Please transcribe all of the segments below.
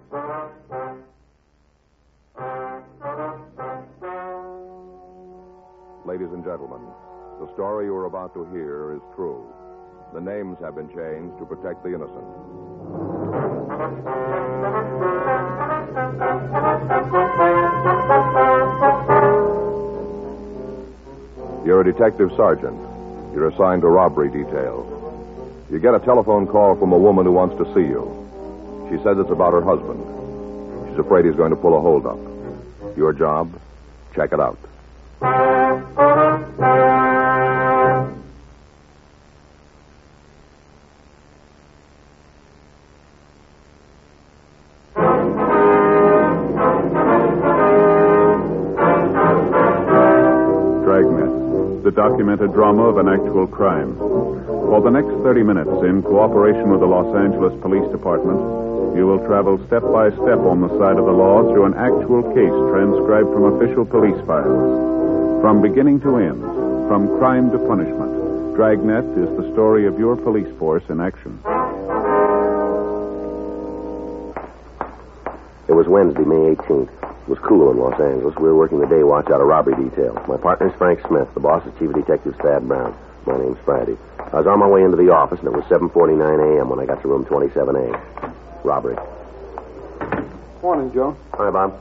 Ladies and gentlemen, the story you are about to hear is true. The names have been changed to protect the innocent. You're a detective sergeant. You're assigned to robbery detail. You get a telephone call from a woman who wants to see you. She says it's about her husband. She's afraid he's going to pull a holdup. Your job? Check it out. Dragnet, the documented drama of an actual crime. For the next 30 minutes, in cooperation with the Los Angeles Police Department, you will travel step by step on the side of the law through an actual case transcribed from official police files. From beginning to end, from crime to punishment, Dragnet is the story of your police force in action. It was Wednesday, May 18th. It was cool in Los Angeles. We were working the day watch out of robbery detail. My partner's Frank Smith. The boss is Chief Detective Thad Brown. My name's Friday. I was on my way into the office, and it was 7:49 a.m. when I got to room 27A. Robbery. Morning, Joe. Hi, Bob.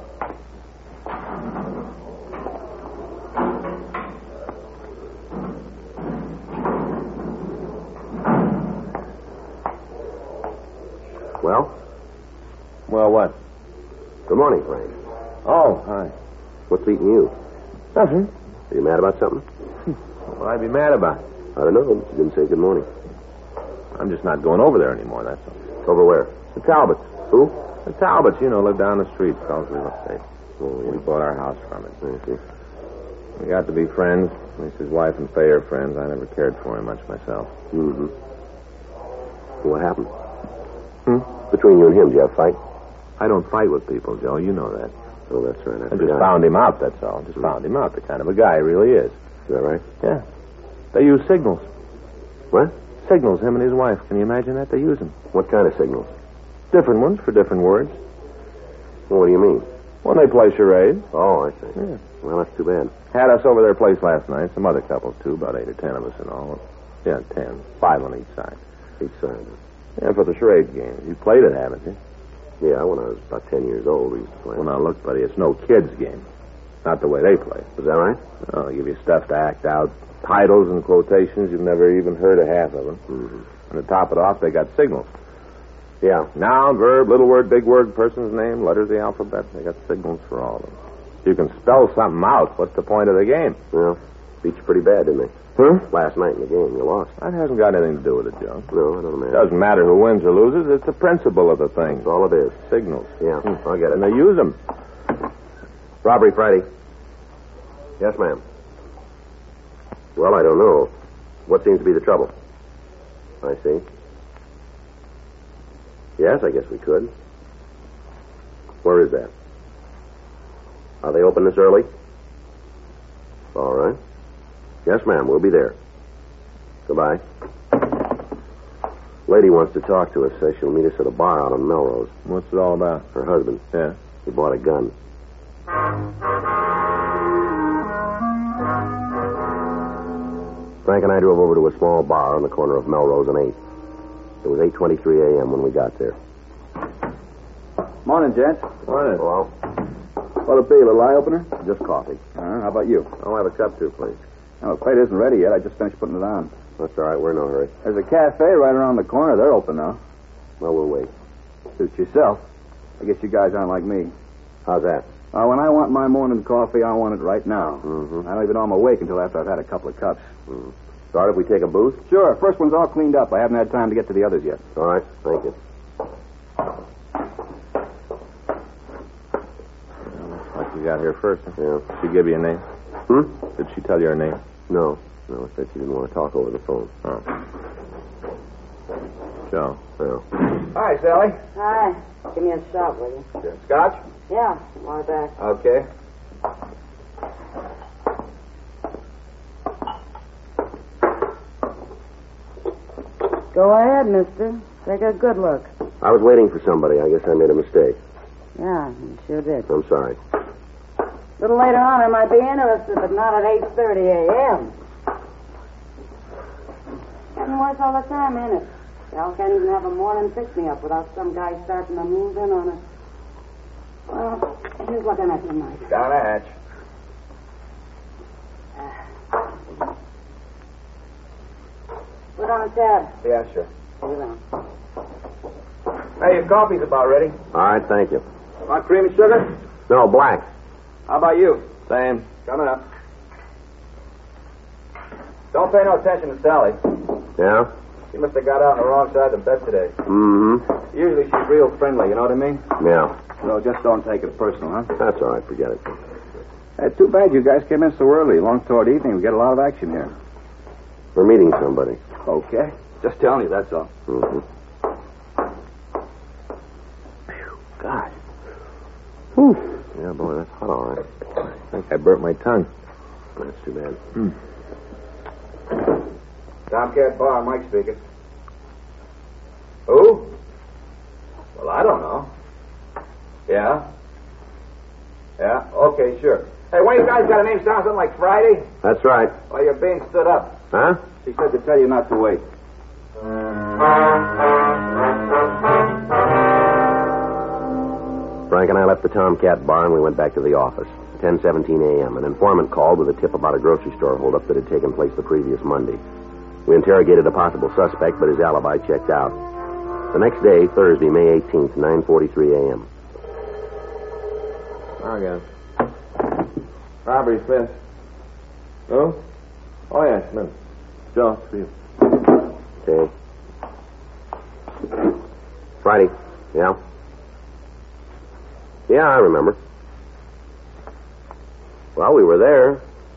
Well? Well, what? Good morning, Frank. Oh, hi. What's eating you? Nothing. Are you mad about something? What would I be mad about? I don't know. You didn't say good morning. I'm just not going over there anymore, that's all. Over where? The Talbots. Who? The Talbots, you know, live down the street. Sells real estate. Oh, We yeah. bought our house from it. I see. We got to be friends. At least his wife and Faye are friends. I never cared for him much myself. Mm-hmm. What happened? Hmm? Between you and him, did you have a fight? I don't fight with people, Joe. You know that. Oh, that's right. I just found him out, that's all. Just found him out. The kind of a guy he really is. Is that right? Yeah. They use signals. What? Signals, him and his wife. Can you imagine that? They use them. What kind of signals? Different ones for different words. Well, what do you mean? When they play charades. Oh, I see. Yeah. Well, that's too bad. Had us over their place last night. Some other couples, too. About 8 or 10 of us in all. Yeah, 10. 5 on each side. Each side. Yeah, for the charade game. You played it, haven't you? Yeah, when I was about 10 years old, we used to play. Well, now, look, buddy, it's no kid's game. Not the way they play. Is that right? Oh, they give you stuff to act out. Titles and quotations. You've never even heard of half of them. Mm-hmm. And to top it off, they got signals. Yeah. Noun, verb, little word, big word, person's name, letters of the alphabet. They got signals for all of them. If you can spell something out, what's the point of the game? Well, beat you pretty bad, didn't they? Huh? Last night in the game, you lost. That hasn't got anything to do with it, Joe. No, I don't It know. doesn't matter who wins or loses. It's the principle of the thing. That's all it is. Signals. Yeah, I'll get And it. they use them. Robbery Friday. Yes, ma'am. Well, I don't know. What seems to be the trouble? I see. Yes, I guess we could. Where is that? Are they open this early? All right. Yes, ma'am, we'll be there. Goodbye. Lady wants to talk to us. Says she'll meet us at a bar out on Melrose. What's it all about? Her husband. Yeah. He bought a gun. Frank and I drove over to a small bar on the corner of Melrose and 8th. It was 8:23 a.m. when we got there. Morning, gents. Morning. Well, What'll it be, a little eye opener? just coffee. How about you? I'll have a cup too, please. Oh, the plate isn't ready yet. I just finished putting it on. That's all right. We're in no hurry. There's a cafe right around the corner. They're open now. Well, we'll wait. Suit yourself. I guess you guys aren't like me. How's that? When I want my morning coffee, I want it right now. Mm-hmm. I don't even know I'm awake until after I've had a couple of cups. Start if we take a booth? Sure. First one's all cleaned up. I haven't had time to get to the others yet. All right. Thank you. Looks like you got here first. Huh? Yeah. Did she give you a name? Did she tell you her name? No. No, it said she didn't want to talk over the phone. Oh. Joe. Well, Hi, Sally. Hi. Give me a shot, will you? Scotch? Yeah, lie back. Okay. Go ahead, mister. Take a good look. I was waiting for somebody. I guess I made a mistake. Yeah, you sure did. I'm sorry. A little later on, I might be interested, but not at 8:30 a.m. Getting worse all the time, ain't it? Gal can't even have a morning pick-me-up without some guy starting to move in on her. Well, here's looking at you, Mike. Down a hatch. Put on a tab. Yeah, sure. Hold it on. Hey, your coffee's about ready. All right, thank you. Want cream and sugar? No, black. How about you? Same. Coming up. Don't pay no attention to Sally. Yeah? She must have got out on the wrong side of the bed today. Mm-hmm. Usually she's real friendly, you know what I mean? Yeah. So just don't take it personal, huh? That's all right. Forget it. Too bad you guys came in so early. Long toward evening, we get a lot of action here. We're meeting somebody. Okay. Just telling you, that's all. Mm-hmm. God. Whew. Yeah, boy, that's hot, all right. I think I burnt my tongue. That's too bad. Tomcat Bar, Mike speaking. Who? Well, I don't know. Yeah? Yeah? Okay, sure. Hey, one of you guys got a name sound something like Friday? That's right. Well, you're being stood up. Huh? She said to tell you not to wait. Frank and I left the Tomcat Bar and we went back to the office. 10:17 a.m. An informant called with a tip about a grocery store holdup that had taken place the previous Monday. We interrogated a possible suspect, but his alibi checked out. The next day, Thursday, May 18th, 9:43 a.m. Again. Robbery, Smith. Who? Oh, yeah, Smith. Joe, it's for you. Okay. Friday. Yeah? Yeah, I remember. Well, we were there.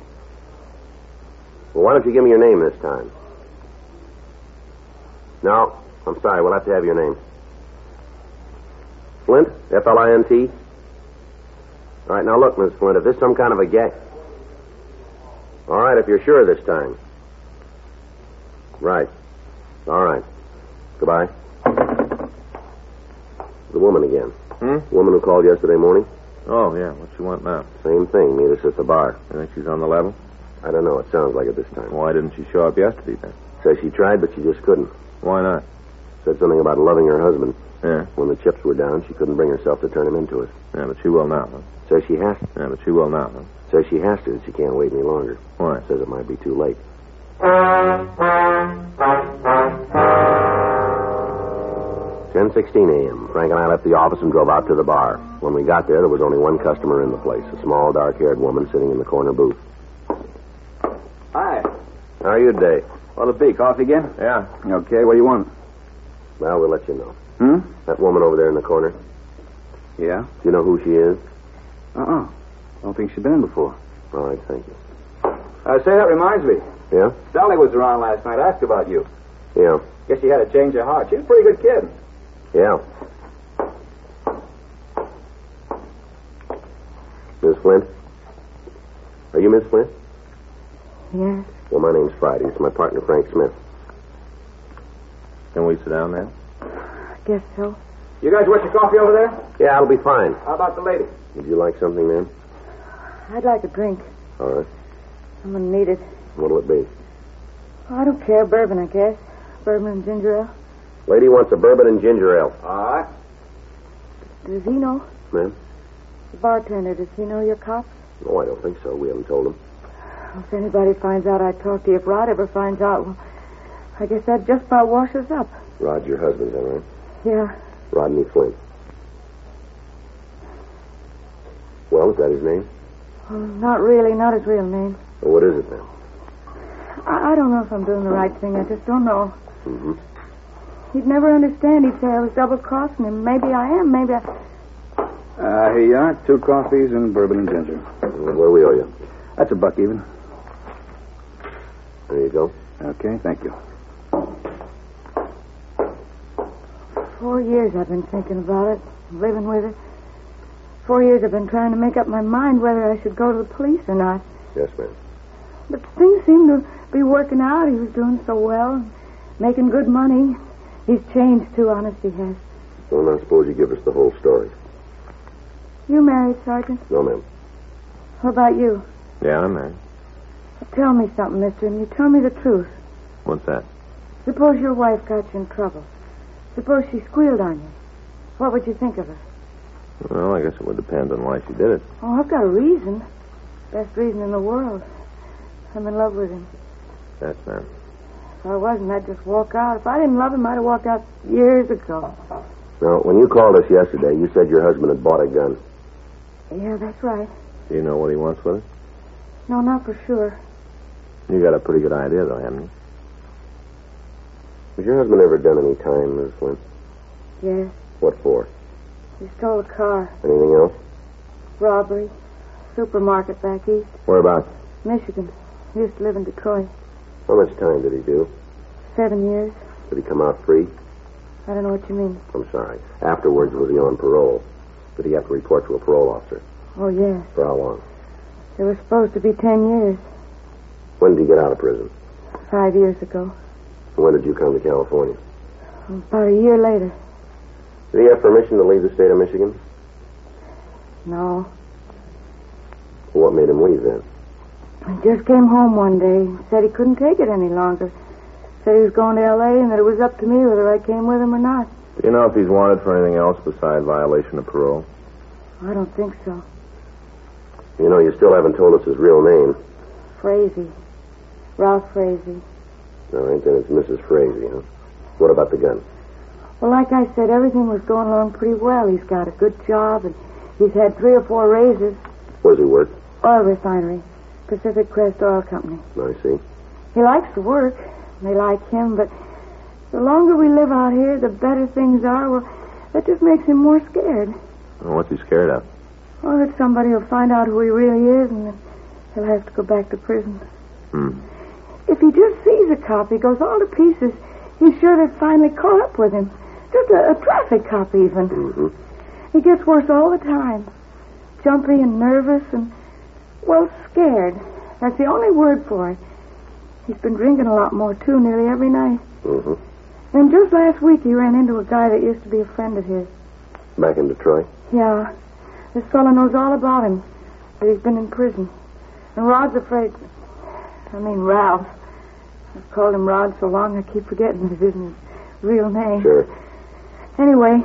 Well, why don't you give me your name this time? No, I'm sorry. We'll have to have your name. Flint? F-L-I-N-T? All right, now look, Miss Flint, if this is some kind of a gag... All right, if you're sure this time. Right. All right. Goodbye. The woman again. The woman who called yesterday morning? Oh, yeah. What you want now? Same thing. Meet us at the bar. You think she's on the level? I don't know. It sounds like it this time. Why didn't she show up yesterday, then? Says she tried, but she just couldn't. Why not? Said something about loving her husband. Yeah. When the chips were down, she couldn't bring herself to turn him into us. Yeah, but she will now, huh? Says she has to. Yeah, but she will now, huh? Says she has to. She can't wait any longer. Why? Says it might be too late. 10:16 a.m. Frank and I left the office and drove out to the bar. When we got there was only one customer in the place, a small, dark-haired woman sitting in the corner booth. Hi. How are you today? What'll it be? Coffee again? Yeah. Okay, what do you want? Well, we'll let you know. Hmm? That woman over there in the corner, Yeah? do you know who she is? Uh-uh. Don't think she's been in before. All right, thank you. Say, that reminds me. Yeah? Sally was around last night. Asked about you. Yeah. Guess she had a change of heart. She's a pretty good kid. Yeah. Miss Flint? Are you Miss Flint? Yes. Well, my name's Friday. It's my partner, Frank Smith. Can we sit down there? I guess so. You guys want your coffee over there? Yeah, it'll be fine. How about the lady? Would you like something, ma'am? I'd like a drink. All right. I'm going to need it. What'll it be? Oh, I don't care. Bourbon, I guess. Bourbon and ginger ale. Lady wants a bourbon and ginger ale. All right. Does he know? Ma'am? The bartender, does he know you're cops? No, I don't think so. We haven't told him. Well, if anybody finds out I talked to you, if Rod ever finds out, well, I guess that just about washes up. Rod's your husband, is that right? Yeah. Rodney Flint. Well, is that his name? Well, not really. Not his real name. Well, what is it then? I don't know if I'm doing the right thing. I just don't know. Mm-hmm. He'd never understand. He'd say I was double-crossing him. Maybe I am. Maybe I... Here you are. 2 coffees and bourbon and ginger. Well, what do we owe you? That's $1 even. There you go. Okay, thank you. 4 years I've been thinking about it, living with it. 4 years I've been trying to make up my mind whether I should go to the police or not. Yes, ma'am. But things seem to be working out. He was doing so well, making good money. He's changed, too, honest he has. Well, now suppose you give us the whole story. You married, Sergeant? No, ma'am. What about you? Yeah, I'm married. Tell me something, mister, and you tell me the truth. What's that? Suppose your wife got you in trouble. Suppose she squealed on you. What would you think of her? Well, I guess it would depend on why she did it. Oh, I've got a reason. Best reason in the world. I'm in love with him. Yes, ma'am. If I wasn't, I'd just walk out. If I didn't love him, I'd have walked out years ago. Now, when you called us yesterday, you said your husband had bought a gun. Yeah, that's right. Do you know what he wants with it? No, not for sure. You got a pretty good idea, though, haven't you? Has your husband ever done any time, Miss Flint? Yes. What for? He stole a car. Anything else? Robbery. Supermarket back east. Whereabouts? Michigan. He used to live in Detroit. How much time did he do? 7 years. Did he come out free? I don't know what you mean. I'm sorry. Afterwards, was he on parole? Did he have to report to a parole officer? Oh, yes. For how long? It was supposed to be 10 years. When did he get out of prison? 5 years ago. When did you come to California? About a year later. Did he have permission to leave the state of Michigan? No. Well, what made him leave then? He just came home one day. Said he couldn't take it any longer. Said he was going to L.A. and that it was up to me whether I came with him or not. Do you know if he's wanted for anything else besides violation of parole? I don't think so. You know, you still haven't told us his real name. Frazee. Ralph Frazee. All right, then it's Mrs. Frazee, huh? What about the gun? Well, like I said, everything was going along pretty well. He's got a good job, and he's had 3 or 4 raises. Where does he work? Oil refinery. Pacific Crest Oil Company. I see. He likes the work. They like him, but the longer we live out here, the better things are. Well, that just makes him more scared. Well, what's he scared of? Or that somebody will find out who he really is, and then he'll have to go back to prison. If he just sees a cop, he goes all to pieces. He's sure they've finally caught up with him. Just a traffic cop, even. Mm-hmm. He gets worse all the time. Jumpy and nervous and, well, scared. That's the only word for it. He's been drinking a lot more, too, nearly every night. Mm-hmm. And just last week he ran into a guy that used to be a friend of his. Back in Detroit? Yeah. This fellow knows all about him, that he's been in prison. And Rod's afraid... Ralph. I've called him Rod so long I keep forgetting that it isn't his real name. Sure. Anyway,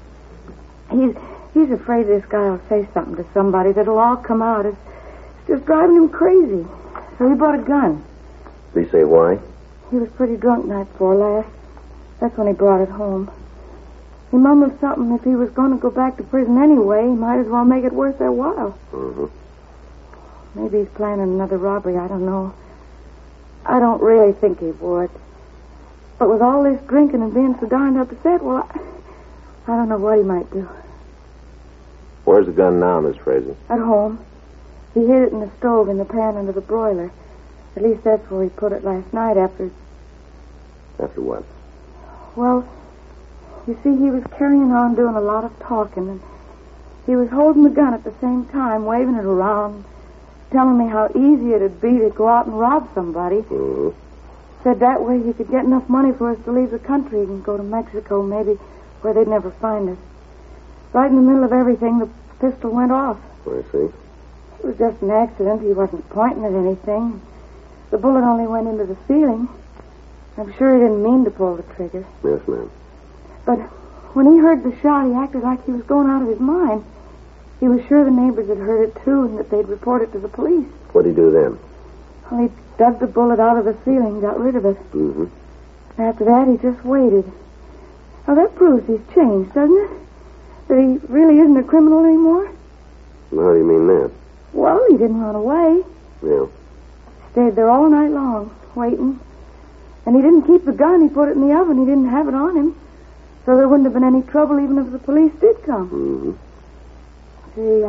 he's afraid this guy will say something to somebody that'll all come out. It's just driving him crazy. So he bought a gun. Did he say why? He was pretty drunk night before last. That's when he brought it home. He mumbled something. If he was going to go back to prison anyway, he might as well make it worth their while. Mm-hmm. Maybe he's planning another robbery. I don't know. I don't really think he would. But with all this drinking and being so darned upset, well, I don't know what he might do. Where's the gun now, Miss Frazee? At home. He hid it in the stove in the pan under the broiler. At least that's where he put it last night after... After what? Well, you see, he was carrying on doing a lot of talking, and he was holding the gun at the same time, waving it around, telling me how easy it'd be to go out and rob somebody. Mm-hmm. Said that way he could get enough money for us to leave the country and go to Mexico, maybe where they'd never find us. Right in the middle of everything, the pistol went off. I see. It was just an accident. He wasn't pointing at anything. The bullet only went into the ceiling. I'm sure he didn't mean to pull the trigger. Yes, ma'am. But when he heard the shot, he acted like he was going out of his mind. He was sure the neighbors had heard it, too, and that they'd report it to the police. What'd he do then? Well, he dug the bullet out of the ceiling, got rid of it. Mm-hmm. After that, he just waited. Now, that proves he's changed, doesn't it? That he really isn't a criminal anymore? Well, how do you mean that? Well, he didn't run away. Yeah. Stayed there all night long, waiting. And he didn't keep the gun. He put it in the oven. He didn't have it on him. So there wouldn't have been any trouble even if the police did come. Mm-hmm. See,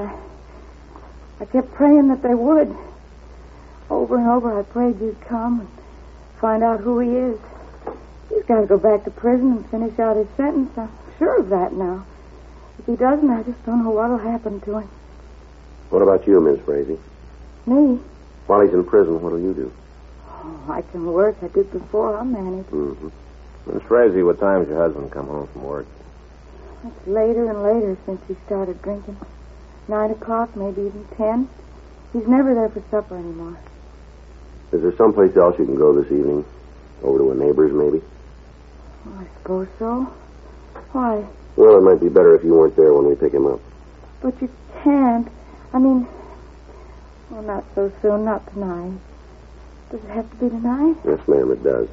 I kept praying that they would. Over and over, I prayed you'd come and find out who he is. He's got to go back to prison and finish out his sentence. I'm sure of that now. If he doesn't, I just don't know what'll happen to him. What about you, Miss Frazee? Me? While he's in prison, what'll you do? Oh, I can work. I did before. I'll manage. Mm-hmm. Miss Frazee, what time does your husband come home from work? It's later and later since he started drinking. 9 o'clock, maybe even 10. He's never there for supper anymore. Is there someplace else you can go this evening? Over to a neighbor's, maybe? Oh, I suppose so. Why? Well, it might be better if you weren't there when we pick him up. But you can't. I mean, well, not so soon, not tonight. Does it have to be tonight? Yes, ma'am, it does.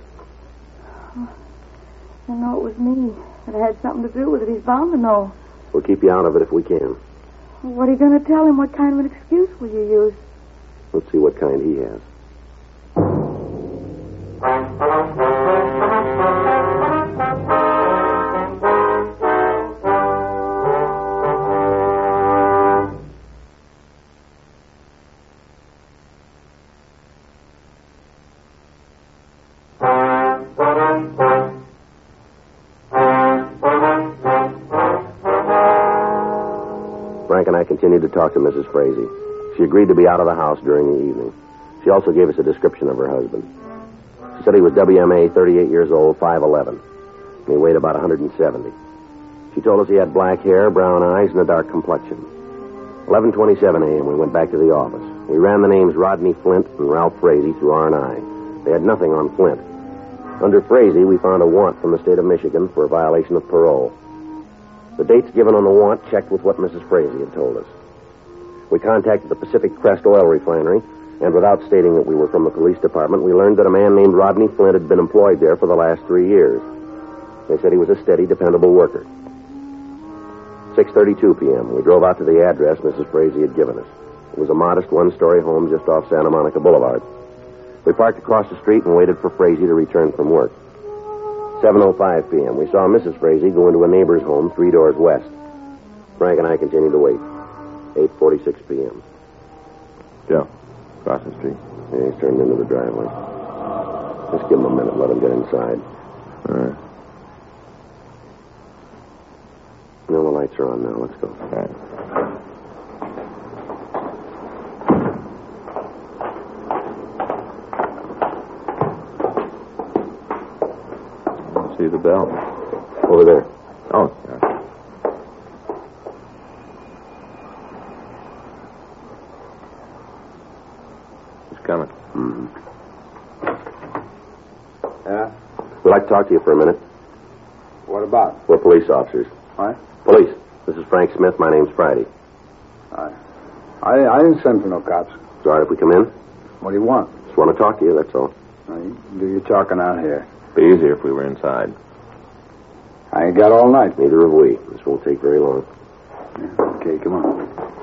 I know it was me. That had something to do with it. He's bound to know. We'll keep you out of it if we can. Well, what are you going to tell him? What kind of an excuse will you use? Let's see what kind he has. Frank and I continued to talk to Mrs. Frazee. She agreed to be out of the house during the evening. She also gave us a description of her husband. She said he was WMA, 38 years old, 5'11", and he weighed about 170. She told us he had black hair, brown eyes, and a dark complexion. 11:27 a.m., we went back to the office. We ran the names Rodney Flint and Ralph Frazee through R&I. They had nothing on Flint. Under Frazee, we found a warrant from the state of Michigan for a violation of parole. The dates given on the warrant checked with what Mrs. Frazee had told us. We contacted the Pacific Crest Oil Refinery, and without stating that we were from the police department, we learned that a man named Rodney Flint had been employed there for the last 3 years. They said he was a steady, dependable worker. 6:32 p.m., we drove out to the address Mrs. Frazee had given us. It was a modest one-story home just off Santa Monica Boulevard. We parked across the street and waited for Frazee to return from work. 7:05 p.m., we saw Mrs. Frazee go into a neighbor's home 3 doors west. Frank and I continued to wait. 8:46 p.m. Joe, across the street. Yeah, he's turned into the driveway. Just give him a minute. Let him get inside. All right. No, the lights are on now. Let's go. All right. See the bell? Over there. Oh, yeah. He's coming. Mm-hmm. Yeah? We'd like to talk to you for a minute. What about? We're police officers. What? Police. This is Frank Smith. My name's Friday. I didn't send for no cops. It's all right if we come in? What do you want? Just want to talk to you, that's all. You do your talking out here. Be easier if we were inside. I ain't got all night. Neither have we. This won't take very long. Yeah, okay, come on.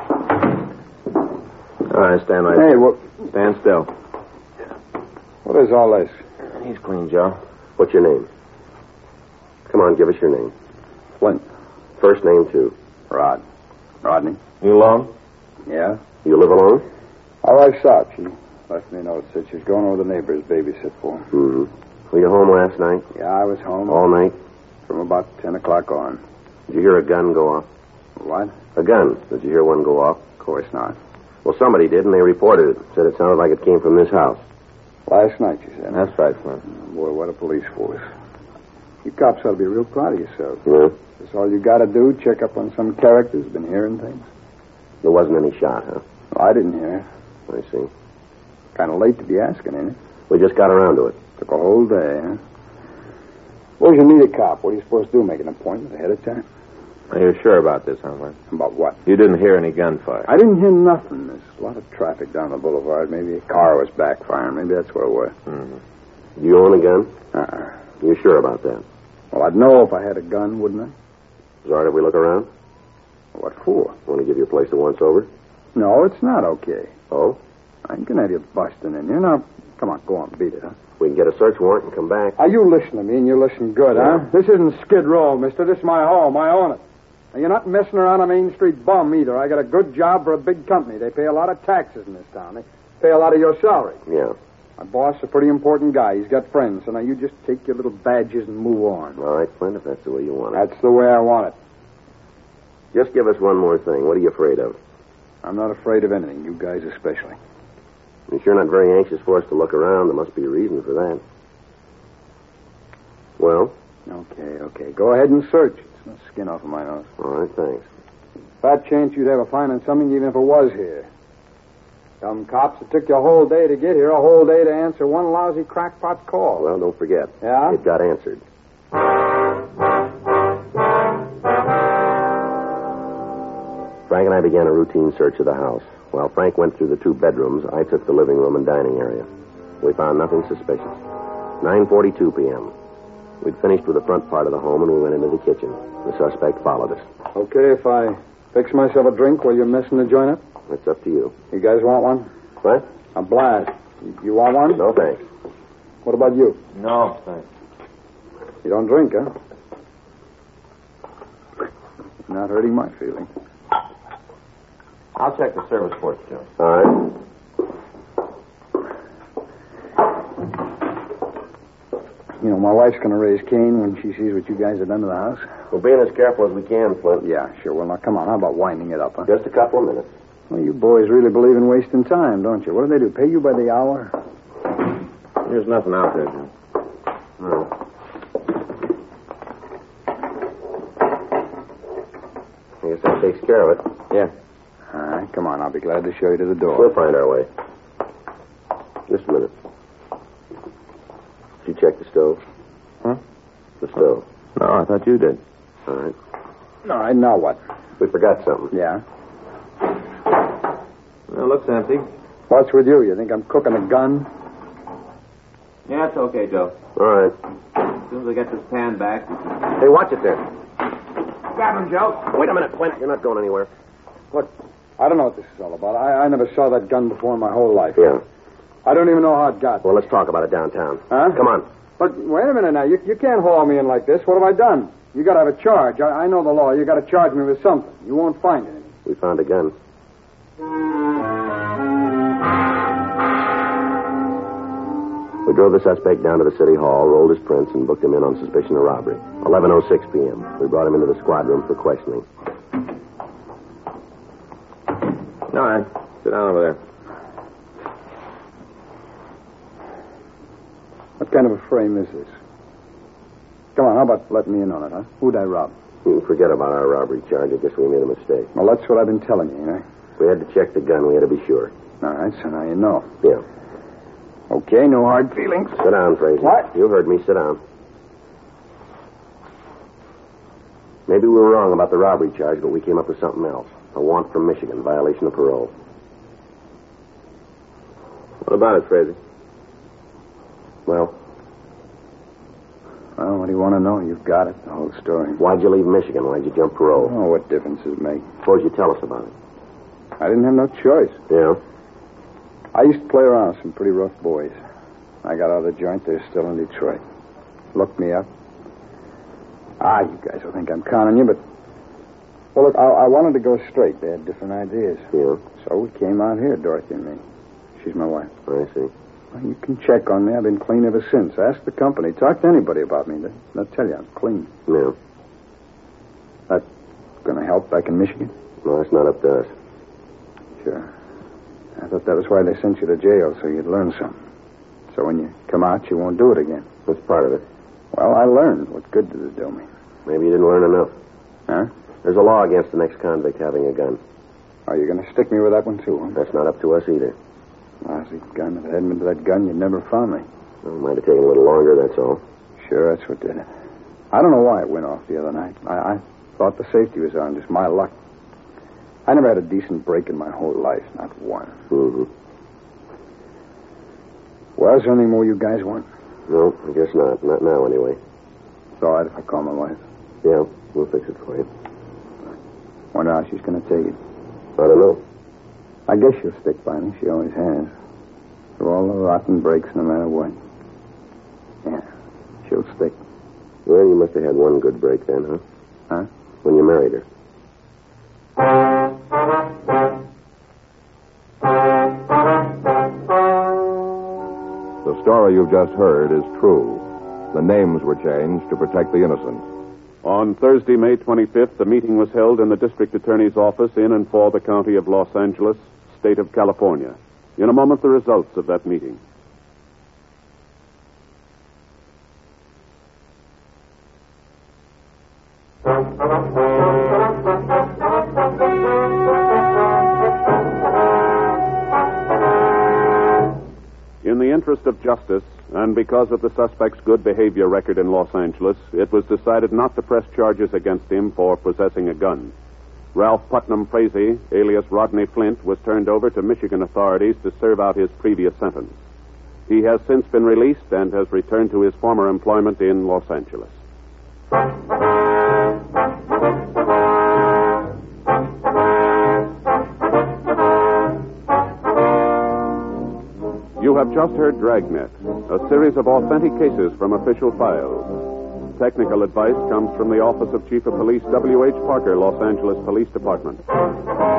All right, stand right Hey, there. what Stand still. is all this? He's clean, Joe. What's your name? Come on, give us your name. Flint. First name, too. Rodney. You alone? Yeah? You live alone? My wife's out. She left me a note. Said she's going over the neighbors babysit for. Mm-hmm. Were you home last night? Yeah, I was home. All night? From about 10 o'clock on. Did you hear a gun go off? What? A gun. Did you hear one go off? Of course not. Well, somebody did, and they reported it. Said it sounded like it came from this house. Last night, she said. That's right, Flint. Boy, what a police force. You cops ought to be real proud of yourselves. Yeah? That's all you got to do, check up on some characters. Been hearing things. There wasn't any shot, huh? Well, I didn't hear. I see. Kind of late to be asking, ain't it? We just got around to it. Took a whole day, huh? Suppose you need a cop. What are you supposed to do, make an appointment ahead of time? Are you sure about this, huh, Flint? About what? You didn't hear any gunfire. I didn't hear nothing. There's a lot of traffic down the boulevard. Maybe a car was backfiring. Maybe that's what it was. Mm-hmm. Do you own a gun? Uh-uh. You sure about that? Well, I'd know if I had a gun, wouldn't I? Is it all right if we look around? What for? Want to give your place a once-over? No, it's not okay. Oh? I ain't gonna have you busting in here. Now, come on, go on, beat it, huh? We can get a search warrant and come back. Are you listening to me, and you listen good, huh? This isn't Skid Row, mister. This is my home. I own it. And you're not messing around a Main Street bum, either. I got a good job for a big company. They pay a lot of taxes in this town. They pay a lot of your salary. Yeah. My boss is a pretty important guy. He's got friends. So now you just take your little badges and move on. All right, Flint, if that's the way you want it. That's the way I want it. Just give us one more thing. What are you afraid of? I'm not afraid of anything, you guys especially. You're sure not very anxious for us to look around. There must be a reason for that. Well? Okay. Go ahead and search. It's no skin off of my nose. All right, thanks. Fat chance you'd have a fine on something even if it was here. Some cops, it took you a whole day to get here, a whole day to answer one lousy crackpot call. Well, don't forget. Yeah? It got answered. Frank and I began a routine search of the house. While Frank went through the 2 bedrooms, I took the living room and dining area. We found nothing suspicious. 9:42 p.m. We'd finished with the front part of the home, and we went into the kitchen. The suspect followed us. Okay, if I fix myself a drink while you're messing the joint up? It's up to you. You guys want one? What? A blast. You want one? No, thanks. What about you? No, thanks. You don't drink, huh? Not hurting my feelings. I'll check the service ports, Joe. All right. You know, my wife's going to raise Cain when she sees what you guys have done to the house. We're being as careful as we can, Flint. Yeah, sure. Well, now, come on. How about winding it up, huh? Just a couple of minutes. Well, you boys really believe in wasting time, don't you? What do they do? Pay you by the hour? There's nothing out there, Joe. No. I guess that takes care of it. Yeah. All right, come on. I'll be glad to show you to the door. We'll find our way. Just a minute. Did you check the stove? Huh? The stove. No, I thought you did. All right. All right, now what? We forgot something. Yeah? Well, it looks empty. What's with you? You think I'm cooking a gun? Yeah, it's okay, Joe. All right. As soon as I get this pan back. Hey, watch it there. Grab him, Joe. Wait a minute, Flint. You're not going anywhere. What? I don't know what this is all about. I never saw that gun before in my whole life. Yeah. I don't even know how it got. Well, let's talk about it downtown. Huh? Come on. But wait a minute now. You can't haul me in like this. What have I done? You got to have a charge. I know the law. You got to charge me with something. You won't find it. We found a gun. We drove the suspect down to the city hall, rolled his prints, and booked him in on suspicion of robbery. 11:06 p.m. We brought him into the squad room for questioning. All right. Sit down over there. What kind of a frame is this? Come on, how about letting me in on it, huh? Who'd I rob? You can forget about our robbery charge. I guess we made a mistake. Well, that's what I've been telling you, eh? We had to check the gun. We had to be sure. All right, so now you know. Yeah. Okay, no hard feelings. Sit down, Fraser. What? You heard me. Sit down. Maybe we were wrong about the robbery charge, but we came up with something else. A warrant from Michigan, violation of parole. What about it, Fraser? Well, Well, what do you want to know? You've got it, the whole story. why'd you leave Michigan? Why'd you jump parole? Oh, what difference does it make? Suppose you tell us about it. I didn't have no choice. Yeah? I used to play around with some pretty rough boys. I got out of the joint. They're still in Detroit. Looked me up. You guys will think I'm conning you, but... Well, look, I wanted to go straight. They had different ideas. Yeah. So we came out here, Dorothy and me. She's my wife. I see. Well, you can check on me. I've been clean ever since. Ask the company. Talk to anybody about me. They'll tell you I'm clean. Yeah. That going to help back in Michigan? No, that's not up to us. Sure. I thought that was why they sent you to jail, so you'd learn something. So when you come out, you won't do it again. That's part of it. Well, I learned. What good did it do me? Maybe you didn't learn enough. Huh? There's a law against the next convict having a gun. Are you going to stick me with that one, too, huh? That's not up to us either. Lousy gun. If it hadn't been for that gun, you'd never found me. Well, it might have taken a little longer, that's all. Sure, that's what did it. I don't know why it went off the other night. I thought the safety was on, just my luck. I never had a decent break in my whole life, not one. Mm-hmm. Well, is there anything more you guys want? No, I guess not. Not now, anyway. It's all right if I call my wife. Yeah, we'll fix it for you. Wonder how she's going to take it. I don't know. I guess she'll stick by me. She always has. Through all the rotten breaks, no matter what. Yeah, she'll stick. Well, you must have had one good break then, huh? Huh? When you married her. The story you've just heard is true. The names were changed to protect the innocent. On Thursday, May 25th, the meeting was held in the district attorney's office in and for the county of Los Angeles, state of California. In a moment, the results of that meeting. the interest of justice, and because of the suspect's good behavior record in Los Angeles, it was decided not to press charges against him for possessing a gun. Ralph Putnam Frazee, alias Rodney Flint, was turned over to Michigan authorities to serve out his previous sentence. He has since been released and has returned to his former employment in Los Angeles. You have just heard Dragnet, a series of authentic cases from official files. Technical advice comes from the Office of Chief of Police W.H. Parker, Los Angeles Police Department.